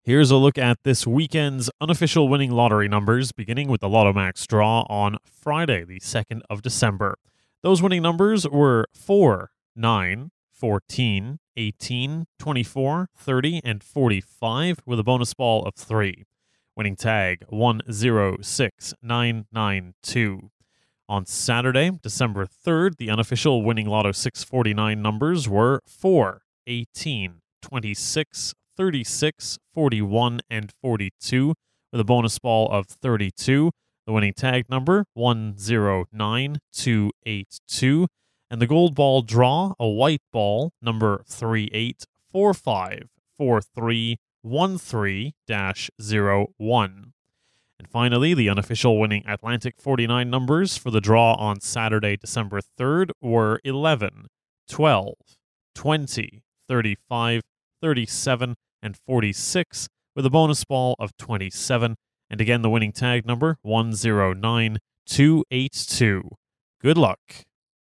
Here's a look at this weekend's unofficial winning lottery numbers, beginning with the Lotto Max draw on Friday, the 2nd of December. Those winning numbers were 4, 9, 14, 18, 24, 30, and 45, with a bonus ball of 3. Winning tag 106992. On Saturday, December 3rd, the unofficial winning Lotto 649 numbers were 4, 18, 26, 36, 41, and 42, with a bonus ball of 32. The winning tag number 109282, and the gold ball draw, a white ball, number 38454313-01. And finally, the unofficial winning Atlantic 49 numbers for the draw on Saturday, December 3rd were 11, 12, 20, 35, 37, and 46, with a bonus ball of 27. And again, the winning tag number 109282. Good luck.